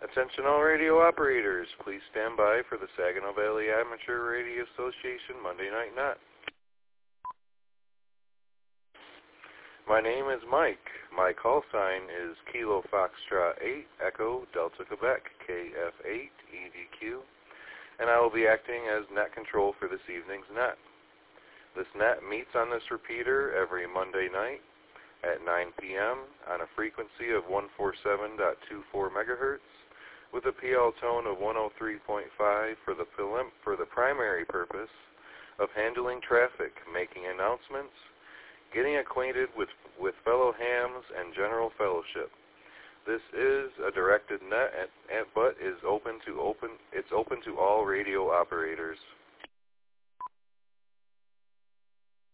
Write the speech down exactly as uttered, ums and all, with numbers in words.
Attention all radio operators, please stand by for the Saginaw Valley Amateur Radio Association Monday Night Net. My name is Mike. My call sign is Kilo Foxtrot eight, Echo, Delta, Quebec, K F eight, E D Q, and I will be acting as net control for this evening's net. This net meets on this repeater every Monday night at nine p.m. on a frequency of one forty-seven point two four megahertz with a P L tone of one oh three point five for the prelim- for the primary purpose of handling traffic, making announcements, getting acquainted with, with fellow hams, and general fellowship. This is a directed net, at, at, but is open to open. It's open to all radio operators.